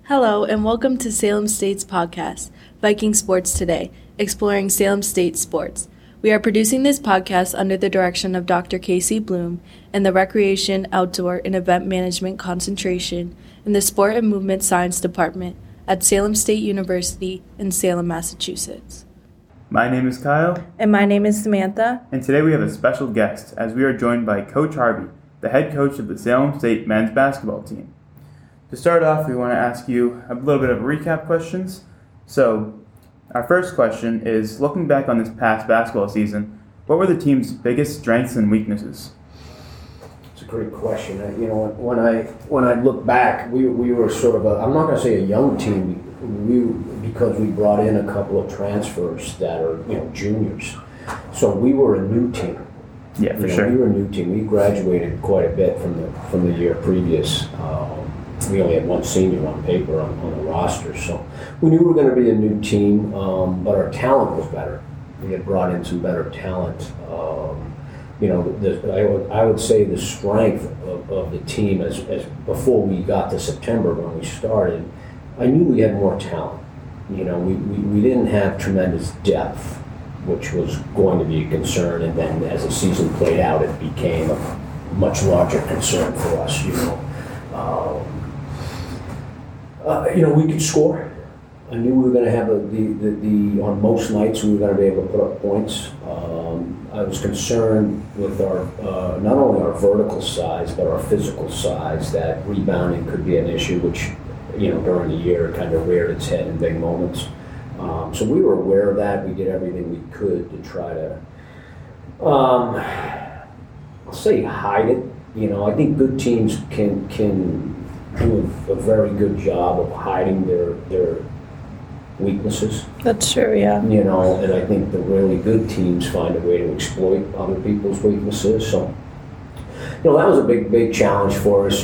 Hello, and welcome to Salem State's podcast, Viking Sports Today, exploring Salem State sports. We are producing this podcast under the direction of Dr. Casey Bloom in the Recreation, Outdoor, and Event Management concentration in the Sport and Movement Science Department at Salem State University in Salem, Massachusetts. My name is Kyle. And my name is Samantha. And today we have a special guest as we are joined by Coach Harvey, the head coach of the Salem State men's basketball team. To start off, we want to ask you a little bit of recap questions. So, our first question is, looking back on this past basketball season, what were the team's biggest strengths and weaknesses? It's a great question. When I look back, we were sort of I'm not going to say a young team, because we brought in a couple of transfers that are, juniors. So we were a new team. Yeah, for sure. We were a new team. We graduated quite a bit from the year previous. We only had one senior on paper on the roster, so we knew we were going to be a new team, but our talent was better. We had brought in some better talent. I would say the strength of the team as before we got to September when we started, I knew we had more talent. We didn't have tremendous depth, which was going to be a concern, and then as the season played out, it became a much larger concern for us. We could score. I knew we were going to have on most nights we were going to be able to put up points. I was concerned with our not only our vertical size but our physical size, that rebounding could be an issue, which during the year kind of reared its head in big moments. So we were aware of that. We did everything we could to try to, I'll say, hide it. I think good teams can do a very good job of hiding their weaknesses. That's true, yeah. And I think the really good teams find a way to exploit other people's weaknesses. So, that was a big challenge for us.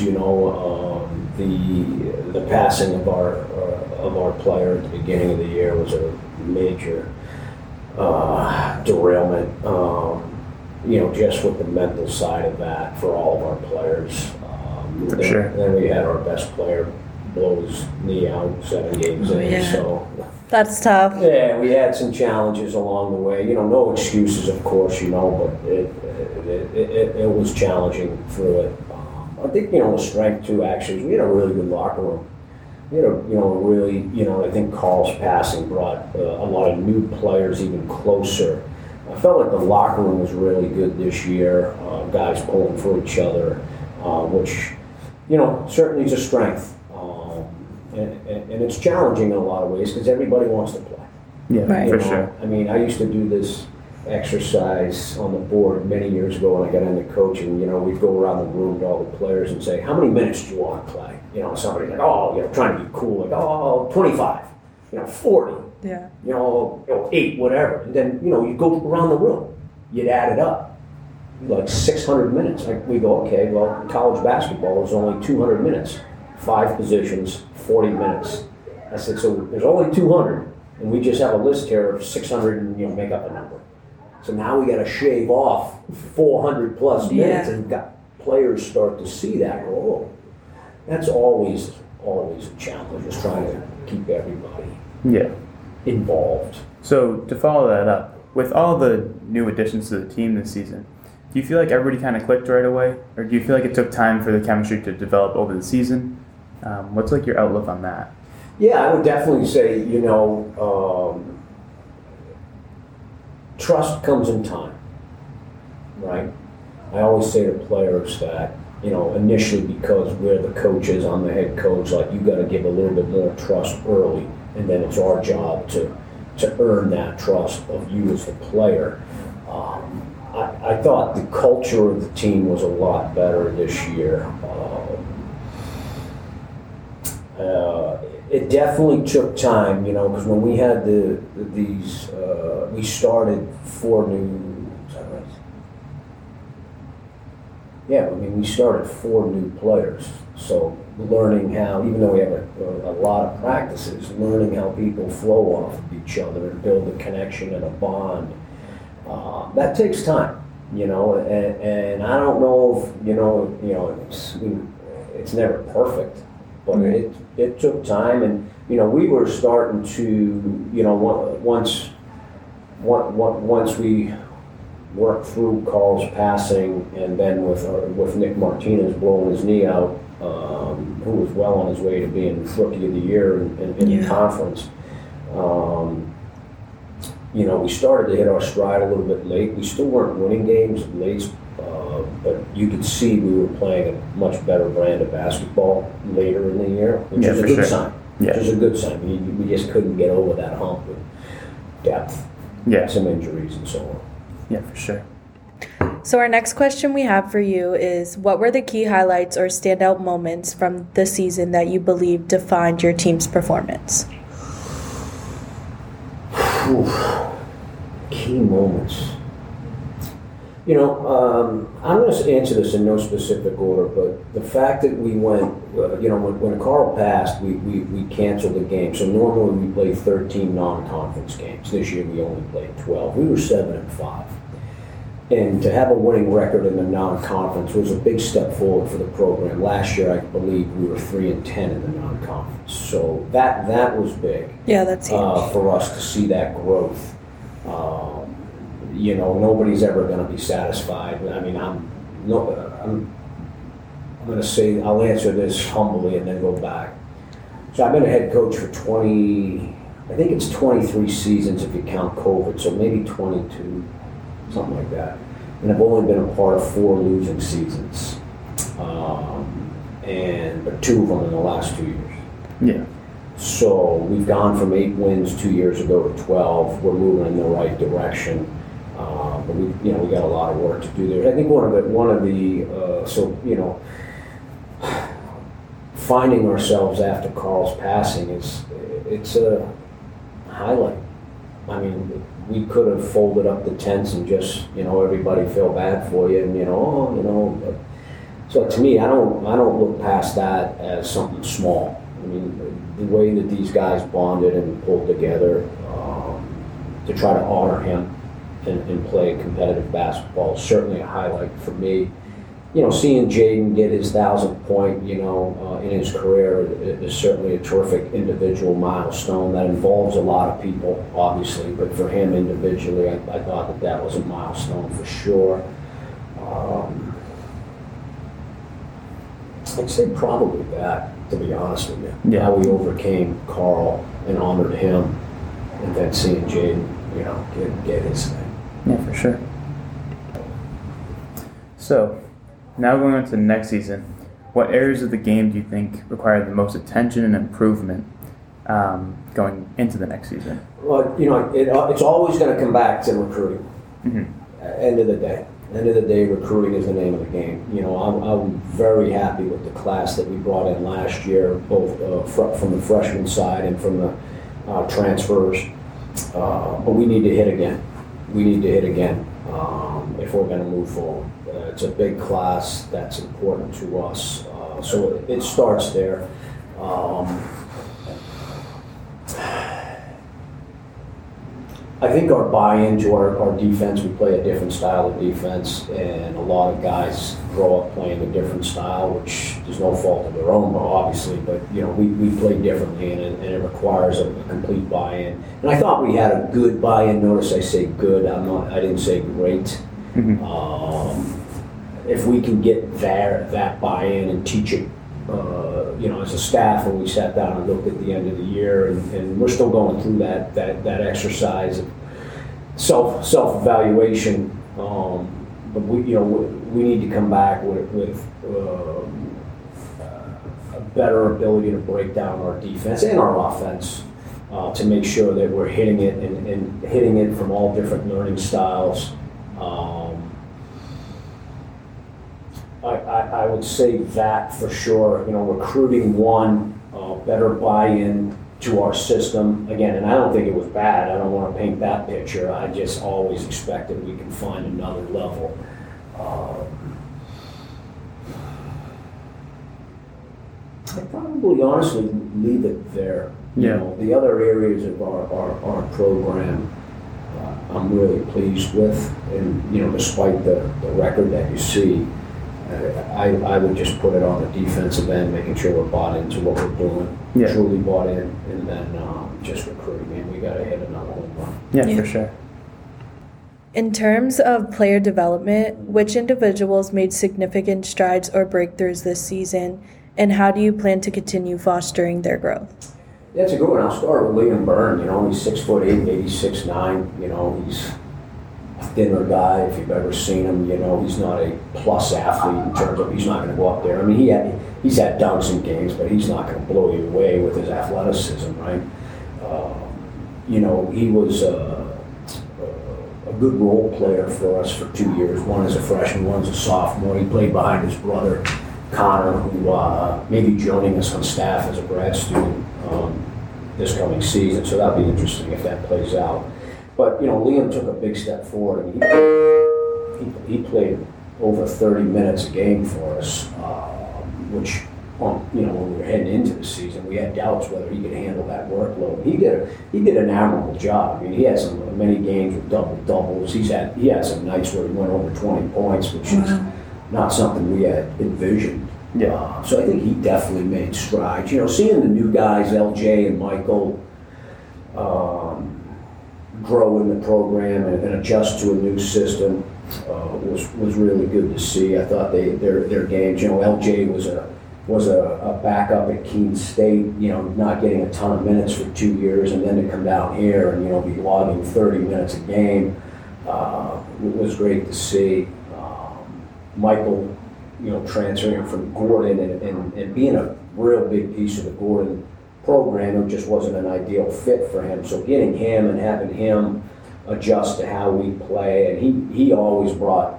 The passing of our player at the beginning of the year was a major derailment. Just with the mental side of that for all of our players. For sure. Then we had our best player blow his knee out 7 games in. Yeah. So That's tough. yeah, we had some challenges along the way. No excuses, of course. But it was challenging through it. I think the strength too. Actually, is we had a really good locker room. We had I think Carl's passing brought a lot of new players even closer. I felt like the locker room was really good this year. Guys pulling for each other, which certainly is a strength. And it's challenging in a lot of ways because everybody wants to play. Yeah, right. For sure. I used to do this exercise on the board many years ago when I got into coaching. We'd go around the room to all the players and say, how many minutes do you want to play? Somebody's like, trying to be cool, like, 25, 40, Yeah. 8, whatever. And then, you go around the room, you'd add it up, like 600 minutes. We go, okay, well, college basketball is only 200 minutes, 5 positions, 40 minutes. I said, so there's only 200, and we just have a list here of 600 and, make up a number. So now we got to shave off 400 plus minutes, and players start to see that. Oh, that's always a challenge, just trying to keep everybody involved. So to follow that up, with all the new additions to the team this season, do you feel like everybody kind of clicked right away, or do you feel like it took time for the chemistry to develop over the season? What's your outlook on that? Yeah, I would definitely say, trust comes in time, right? I always say to players that, initially because we're the coaches, I'm the head coach, you got to give a little bit more trust early, and then it's our job to earn that trust of you as the player. I thought the culture of the team was a lot better this year. It definitely took time, because when we had we started 4 new, is that right? Yeah, we started 4 new players. So learning how, even though we have a lot of practices, learning how people flow off of each other and build a connection and a bond, that takes time, and I don't know if, it's never perfect, but It took time, and we were starting to once we worked through Carl's passing, and then with Nick Martinez blowing his knee out, who was well on his way to being Rookie of the Year in the conference. We started to hit our stride a little bit late. We still weren't winning games late, but you could see we were playing a much better brand of basketball later in the year, which is a good sign. Which is a good sign. We just couldn't get over that hump with depth, some injuries, and so on. Yeah, for sure. So our next question we have for you is, what were the key highlights or standout moments from the season that you believe defined your team's performance? Key moments. I'm going to answer this in no specific order, but the fact that we went, when Carl passed, we canceled the game. So normally we play 13 non-conference games. This year we only played 12. We were 7-5. And to have a winning record in the non-conference was a big step forward for the program. Last year, I believe we were 3-10 in the non-conference. So that was big. Yeah, that's huge. For us to see that growth. Nobody's ever going to be satisfied. I mean, I'm going to say, I'll answer this humbly and then go back. So I've been a head coach for 23 seasons if you count COVID, so maybe 22, something like that. And I've only been a part of 4 losing seasons, but 2 of them in the last 2 years. Yeah. So we've gone from 8 wins 2 years ago to 12. We're moving in the right direction. But we got a lot of work to do there. I think finding ourselves after Carl's passing it's a highlight. I mean, we could have folded up the tents and just everybody feel bad for you, and But, so to me, I don't look past that as something small. I mean, the way that these guys bonded and pulled together to try to honor him and play competitive basketball is certainly a highlight for me. Seeing Jaden get his 1,000th point, in his career is certainly a terrific individual milestone that involves a lot of people, obviously, but for him individually, I thought that was a milestone for sure. I'd say probably that, to be honest with you. Yeah. How we overcame Carl and honored him, and then seeing Jaden, get his thing. Yeah, for sure. So, now going on to the next season, what areas of the game do you think require the most attention and improvement going into the next season? Well, it's always going to come back to recruiting. Mm-hmm. End of the day, recruiting is the name of the game. I'm very happy with the class that we brought in last year, both from the freshman side and from the transfers. But we need to hit again. If we're going to move forward. It's a big class that's important to us. So it starts there. I think our buy-in to our defense, we play a different style of defense, and a lot of guys grow up playing a different style, which is no fault of their own, obviously, but we play differently, and it requires a complete buy-in. And I thought we had a good buy-in. Notice I say good, I didn't say great. Mm-hmm. If we can get that buy-in and teach it, as a staff, when we sat down and looked at the end of the year, and we're still going through that exercise of self-evaluation. But we need to come back with a better ability to break down our defense and our offense to make sure that we're hitting it and hitting it from all different learning styles. I would say that for sure. Recruiting better buy-in to our system again, and I don't think it was bad. I don't want to paint that picture. I just always expect that we can find another level. I'd probably honestly leave it there. The other areas of our program, I'm really pleased with, and despite the record that you see. I would just put it on the defensive end, making sure we're bought into what we're doing, truly bought in, and then just recruiting. Man, we got to hit another home run. Yeah, for sure. In terms of player development, which individuals made significant strides or breakthroughs this season, and how do you plan to continue fostering their growth? Yeah, it's a good one. I'll start with Liam Byrne. He's 6'8", maybe 6'9". He's a thinner guy. If you've ever seen him, he's not a plus athlete in terms of he's not going to go up there. I mean, he's had dunks in games, but he's not going to blow you away with his athleticism, right? He was a good role player for us for 2 years. One as a freshman, one as a sophomore. He played behind his brother, Connor, who may be joining us on staff as a grad student this coming season. So that'll be interesting if that plays out. But, Liam took a big step forward. He played over 30 minutes a game for us, which, when we were heading into the season, we had doubts whether he could handle that workload. He did an admirable job. I mean, he had many games with double-doubles. He had some nights where he went over 20 points, which is not something we had envisioned. Yeah. So I think he definitely made strides. Seeing the new guys, LJ and Michael, grow in the program and adjust to a new system was really good to see. I thought their games. LJ was a backup at Keene State. Not getting a ton of minutes for 2 years, and then to come down here and be logging 30 minutes a game was great to see. Michael, transferring from Gordon and being a real big piece of the Gordon program, it just wasn't an ideal fit for him. So getting him and having him adjust to how we play, and he always brought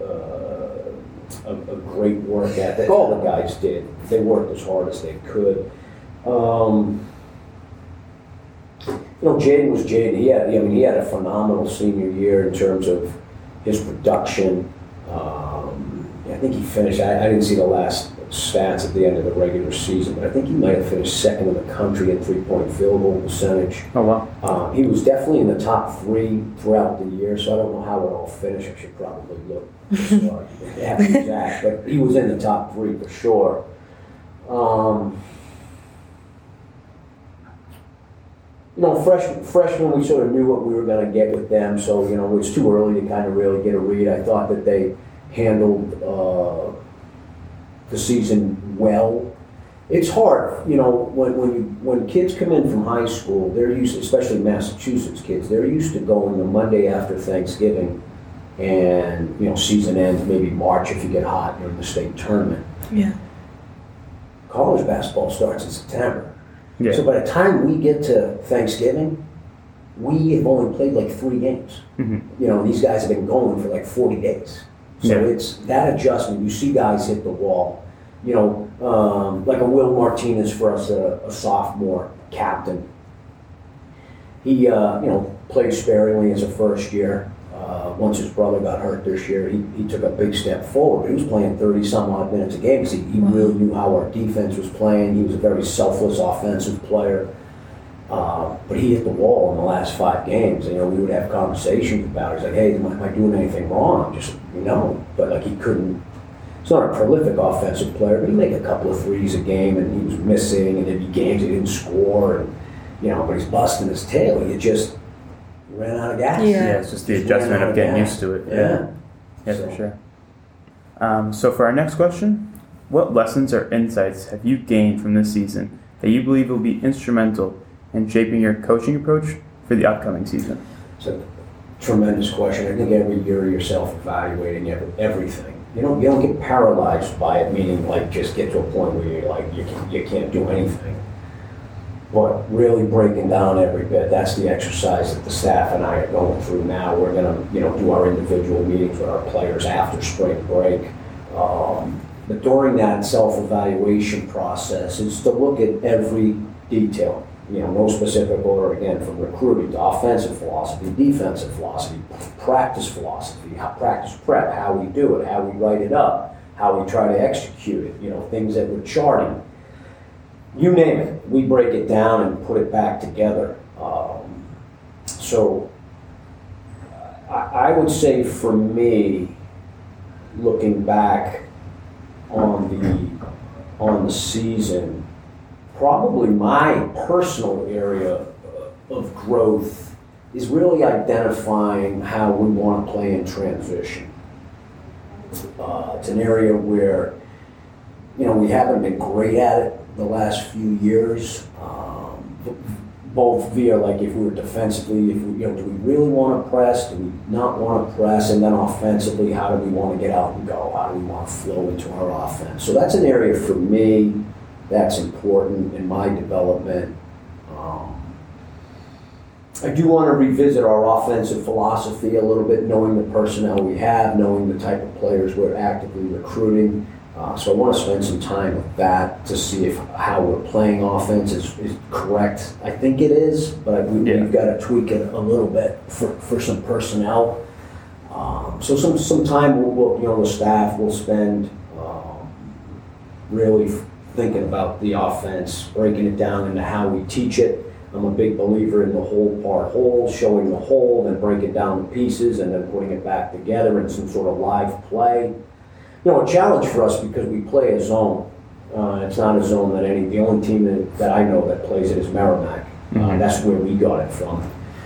a great work ethic. All the guys did. They worked as hard as they could. Jaden was Jaden. He had a phenomenal senior year in terms of his production. I think he finished, I didn't see the last stats at the end of the regular season, but I think he might have finished second in the country in three-point field goal percentage. Oh, wow. He was definitely in the top 3 throughout the year, so I don't know how it all finished. I should probably look after exact, but he was in the top 3 for sure. Freshmen, we sort of knew what we were going to get with them, so, it was too early to kind of really get a read. I thought that they handled the season well. It's hard, when kids come in from high school, they're used, especially Massachusetts kids, they're used to going the Monday after Thanksgiving, and season ends maybe March if you get hot during the state tournament. Yeah. College basketball starts in September. Yeah. So by the time we get to Thanksgiving, we have only played like 3 games. Mm-hmm. These guys have been going for like 40 days. So it's that adjustment. You see guys hit the wall. Like a Will Martinez for us, a sophomore captain. He, played sparingly as a first year. Once his brother got hurt this year, he took a big step forward. He was playing 30-some-odd minutes a game because he really knew how our defense was playing. He was a very selfless offensive player. But he hit the wall in the last 5 games. We would have conversations about it. He's like, hey, am I doing anything wrong? Just, but like he couldn't. He's not a prolific offensive player, but he'd make a couple of threes a game, and he was missing, and there'd be games he didn't score, and but he's busting his tail. He just ran out of gas. Yeah, it's just the adjustment of getting used to it. Yeah, for sure. So for our next question, what lessons or insights have you gained from this season that you believe will be instrumental in shaping your coaching approach for the upcoming season? It's a tremendous question. I think every year you're self-evaluating everything. You don't get paralyzed by it, meaning like just get to a point where you're like you can't do anything. But really breaking down every bit, that's the exercise that the staff and I are going through now. We're gonna do our individual meetings with our players after spring break. But during that self-evaluation process is to look at every detail. No specific order, again, from recruiting to offensive philosophy, defensive philosophy, practice philosophy, practice prep, how we do it, how we write it up, how we try to execute it, things that we're charting. You name it, we break it down and put it back together. So I would say for me, looking back, on the season, probably my personal area of growth is really identifying how we want to play in transition. It's an area where, we haven't been great at it the last few years. Both via, like, if we were defensively, do we really want to press? Do we not want to press? And then offensively, how do we want to get out and go? How do we want to flow into our offense? So that's an area for me that's important in my development. I do want to revisit our offensive philosophy a little bit, knowing the personnel we have, knowing the type of players we're actively recruiting. So I want to spend some time with that to see if how we're playing offense is correct. I think it is, but we've got to tweak it a little bit for some personnel. So some time the staff will spend really thinking about the offense, breaking it down into how we teach it. I'm a big believer in the whole part whole, showing the whole, then break it down to pieces, and then putting it back together in some sort of live play. A challenge for us because we play a zone. It's not a zone that the only team that I know that plays it is Merrimack. That's where we got it from.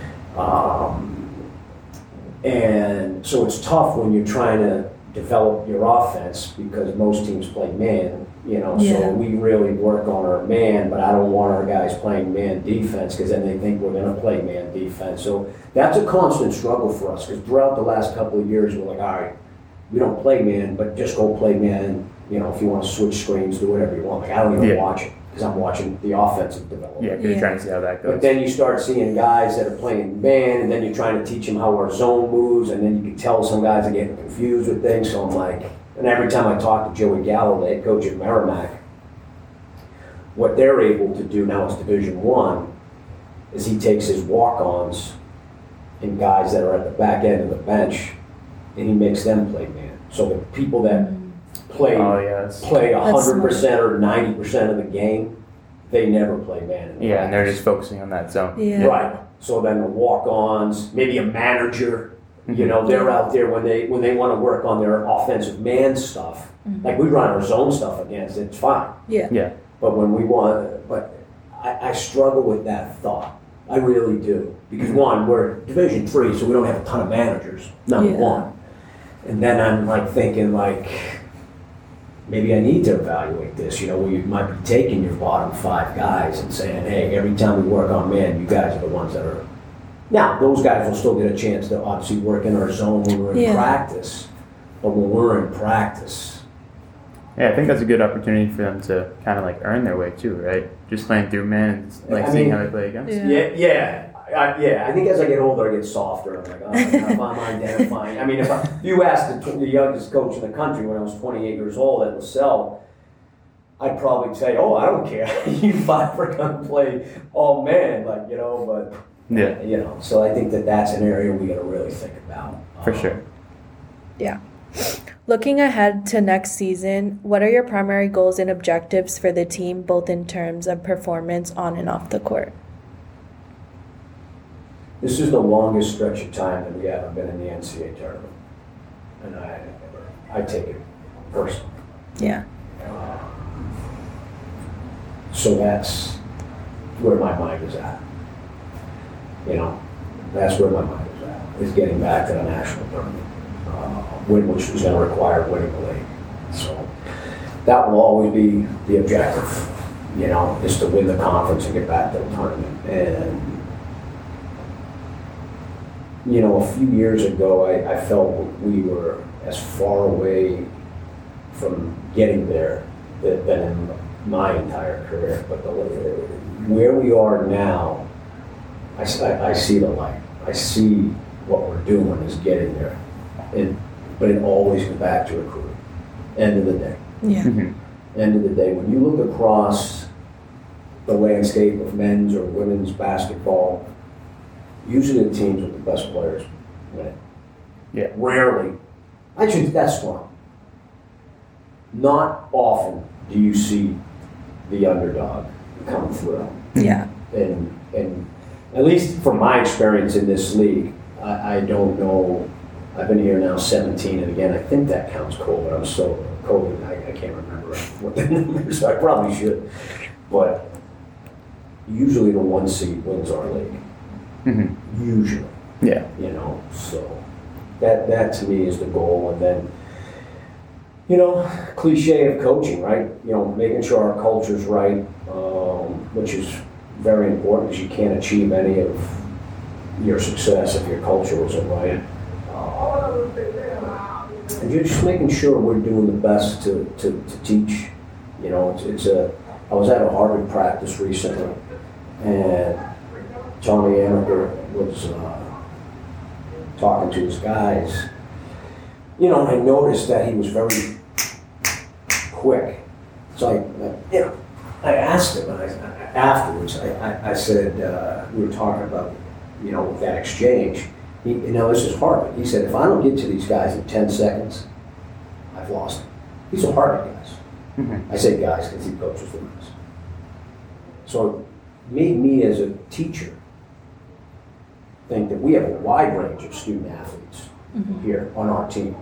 And so it's tough when you're trying to develop your offense because most teams play man, so we really work on our man, but I don't want our guys playing man defense because then they think we're going to play man defense. So that's a constant struggle for us because throughout the last couple of years, we're like, all right, we don't play man, but just go play man. If you want to switch screens, do whatever you want. Like, I don't even watch it because I'm watching the offensive development. Yeah, you're trying to see how that goes. But then you start seeing guys that are playing man, and then you're trying to teach them how our zone moves, and then you can tell some guys are getting confused with things. So I'm like, and every time I talk to Joey Gallo, the head coach at Merrimack, what they're able to do now is Division I, is he takes his walk-ons and guys that are at the back end of the bench, and he makes them play man. So the people that play 100% or 90% of the game, they never play man. And they're just focusing on that zone. Yeah. Right. So then the walk-ons, maybe a manager, they're out there when they want to work on their offensive man stuff. Like we run our zone stuff against it, it's fine. Yeah. But when we I struggle with that thought. I really do. Because one, we're Division III, so we don't have a ton of managers, number one. And then I'm like thinking maybe I need to evaluate this, where you might be taking your bottom 5 guys and saying, hey, every time we work on man, you guys are the ones that are. Now, those guys will still get a chance to obviously work in our zone when we're in practice. But when we're in practice. Yeah, I think that's a good opportunity for them to kind of earn their way too, right? Just playing through man and seeing how they play against. I think as I get older, I get softer. I'm like, if I'm identifying. I mean, if you asked the youngest coach in the country when I was 28 years old at LaSalle, I'd probably say, oh, I don't care. You 5 are going to play all man, but. So I think that's an area we got to really think about. For sure. Yeah. Looking ahead to next season, what are your primary goals and objectives for the team, both in terms of performance on and off the court? This is the longest stretch of time that we haven't been in the NCAA tournament, and I take it personally. Yeah. So that's where my mind is at. That's where my mind is at, is getting back to the national tournament, which was going to require winning the league. So that will always be the objective, is to win the conference and get back to the tournament. And a few years ago, I felt we were as far away from getting there than in my entire career. But where we are now, I see the light. I see what we're doing is getting there. But it always goes back to recruiting. End of the day. Yeah. End of the day, when you look across the landscape of men's or women's basketball, usually the teams with the best players win. Yeah. Rarely. That's wrong. Not often do you see the underdog come through. Yeah. And at least from my experience in this league, I don't know. I've been here now 17, and again, I think that counts, Cole, but I'm so COVID. I can't remember what the numbers are. I probably should. But usually the 1 seed wins our league. Mm-hmm. Usually. Yeah. You know, so that to me is the goal. And then, you know, cliche of coaching, right? You know, making sure our culture's right, which is very important because you can't achieve any of your success if your culture isn't right. And you're just making sure we're doing the best to teach. You know, I was at a Harvard practice recently, and Johnny Amaker was talking to his guys. You know, I noticed that he was very quick. So I asked him afterwards. I said, we were talking about, you know, that exchange. This is Harvard. He said, if I don't get to these guys in 10 seconds, I've lost them. These are Harvard guys. Mm-hmm. I say guys because he coaches the guys. So it made me as a teacher think that we have a wide range of student athletes here on our team.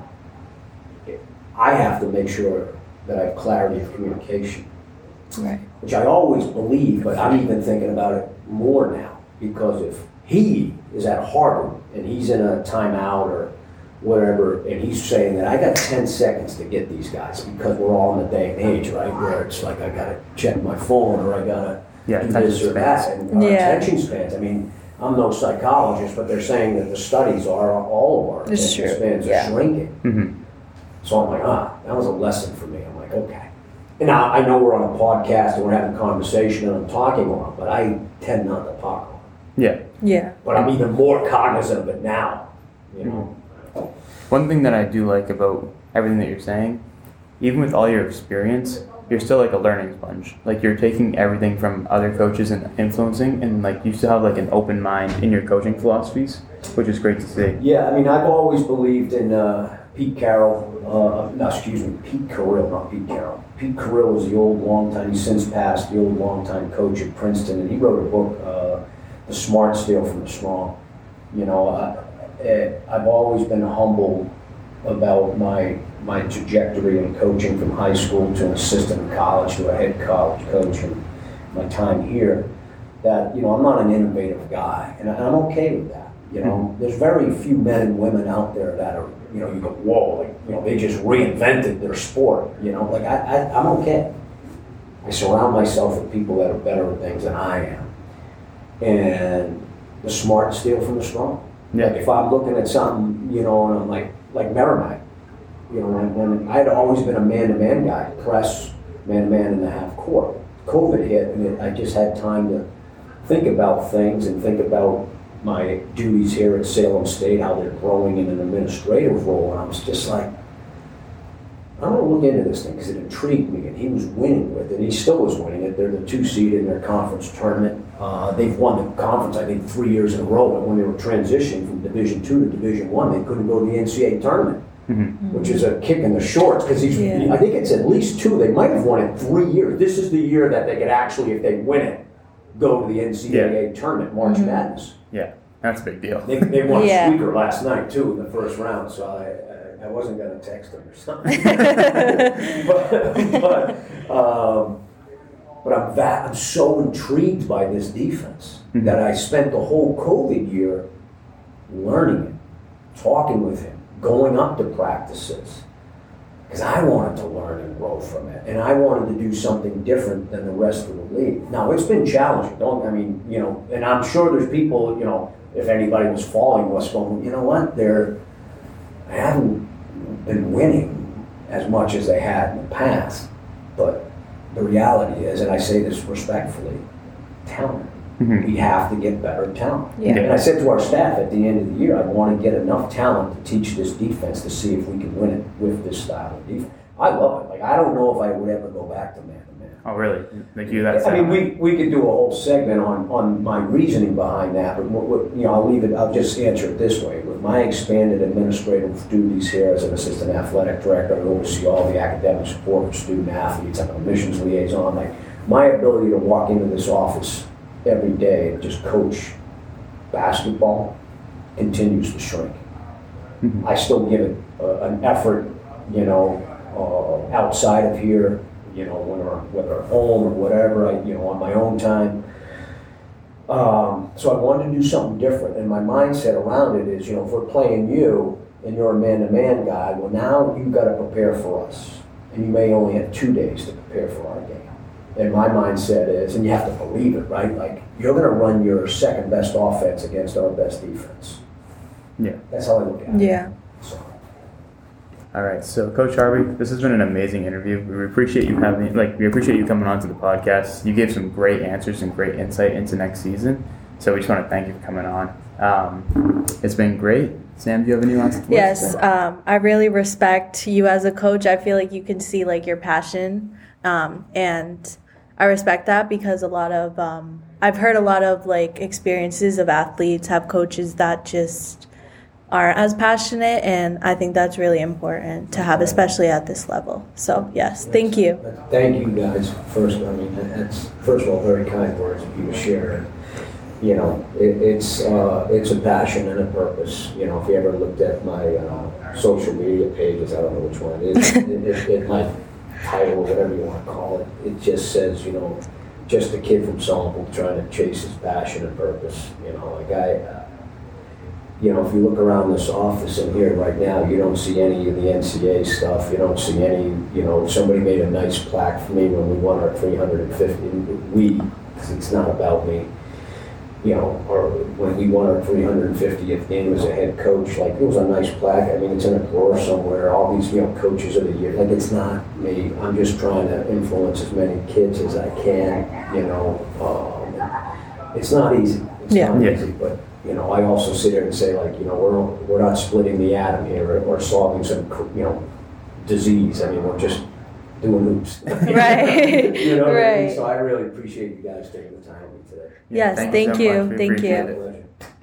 I have to make sure that I have clarity of communication, right? Which I always believe, but I'm even thinking about it more now, because if he is at Harvard and he's in a timeout or whatever, and he's saying that I got 10 seconds to get these guys because we're all in the day and age, right, where it's like I gotta check my phone or I gotta do this or that, and our attention spans. I mean, I'm no psychologist, but they're saying that the studies are all of our attention spans are shrinking. Mm-hmm. So I'm like, that was a lesson for me. I'm like, okay. And now I know we're on a podcast and we're having a conversation and I'm talking a lot, but I tend not to talk a lot. Yeah. Yeah. But I'm even more cognizant of it now, you know. One thing that I do like about everything that you're saying, even with all your experience, you're still like a learning sponge. Like you're taking everything from other coaches and influencing, and like you still have like an open mind in your coaching philosophies, which is great to see. Yeah, I mean, I've always believed in Pete Carroll. Pete Carrill, not Pete Carroll. Pete Carrill was the old long-time, he's since passed, the old long-time coach at Princeton, and he wrote a book, The Smart Steal from the Strong. You know, I've always been humble about my trajectory in coaching from high school to an assistant in college to a head college coach and my time here, that, you know, I'm not an innovative guy, and I'm okay with that. You know, there's very few men and women out there that are, you know, you go, whoa, like, you know, they just reinvented their sport, you know, like I'm okay. I surround myself with people that are better at things than I am. And the smart steal from the strong. Yeah. Like if I'm looking at something, you know, and I'm like Merrimack, you know, when I'd always been a man-to-man guy, press, man-to-man in the half court. COVID hit, and I just had time to think about things and think about my duties here at Salem State, how they're growing in an administrative role, and I was just like, I'm going to look into this thing because it intrigued me, and he was winning with it, and he still was winning it. They're the 2 seed in their conference tournament. They've won the conference, I think, 3 years in a row, and when they were transitioning from Division II to Division I, they couldn't go to the NCAA tournament, which is a kick in the shorts, because I think it's at least 2. They might have won it 3 years. This is the year that they could actually, if they win it, go to the NCAA tournament, March Madness. Yeah, that's a big deal. They won a squeaker last night, too, in the first round, so I wasn't going to text them or something. but I'm so intrigued by this defense that I spent the whole COVID year learning it, talking with him, going up to practices, because I wanted to learn and grow from it, and I wanted to do something different than the rest of the league. Now, it's been challenging, you know, and I'm sure there's people, you know, if anybody was following us going, you know what, I haven't been winning as much as they had in the past, but the reality is, and I say this respectfully, talent. We have to get better talent. Yeah. And I said to our staff at the end of the year, I want to get enough talent to teach this defense to see if we can win it with this style of defense. I love it. Like, I don't know if I would ever go back to man-to-man. Oh, really? Like you, that's. I mean, we could do a whole segment on my reasoning behind that, but you know, I'll leave it. I'll just answer it this way: with my expanded administrative duties here as an assistant athletic director, I oversee all the academic support for student athletes. I'm a admissions liaison. Like, my ability to walk into this office every day and just coach basketball continues to shrink. I still give it an effort, you know, outside of here, you know, whether at home or whatever, on my own time. So I wanted to do something different, and my mindset around it is, if we're playing you and you're a man-to-man guy, well, now you've got to prepare for us, and you may only have 2 days to prepare for our game. And my mindset is, and you have to believe it, right? Like, you're going to run your second best offense against our best defense. Yeah. That's how I look at it. Yeah. So. All right, so Coach Harvey, this has been an amazing interview. We appreciate you coming on to the podcast. You gave some great answers and great insight into next season. So we just want to thank you for coming on. It's been great. Sam, do you have any last words? Yes, I really respect you as a coach. I feel like you can see like your passion, and I respect that because I've heard a lot of like experiences of athletes have coaches that just aren't as passionate, and I think that's really important to have, especially at this level. So yes, thank you. Thank you guys. First of all very kind words of you to share. It's a passion and a purpose. If you ever looked at my social media pages, I don't know which one it is. My title or whatever you want to call it, it just says, just a kid from Somerville trying to chase his passion and purpose. If you look around this office in here right now, you don't see any of the NCAA stuff. You don't see any, somebody made a nice plaque for me when we won our 350. Because it's not about me. Or when we won our 350th game as a head coach, like, it was a nice plaque. I mean, it's in a drawer somewhere. All these, coaches of the year. Like, it's not me. I'm just trying to influence as many kids as I can. It's not easy. It's not easy, but. I also sit here and say, like, we're not splitting the atom here or solving some, disease. I mean, we're just doing hoops. Right. What I mean? Right. So I really appreciate you guys taking the time with me today. Yes, thank you. Thank you. Appreciate it.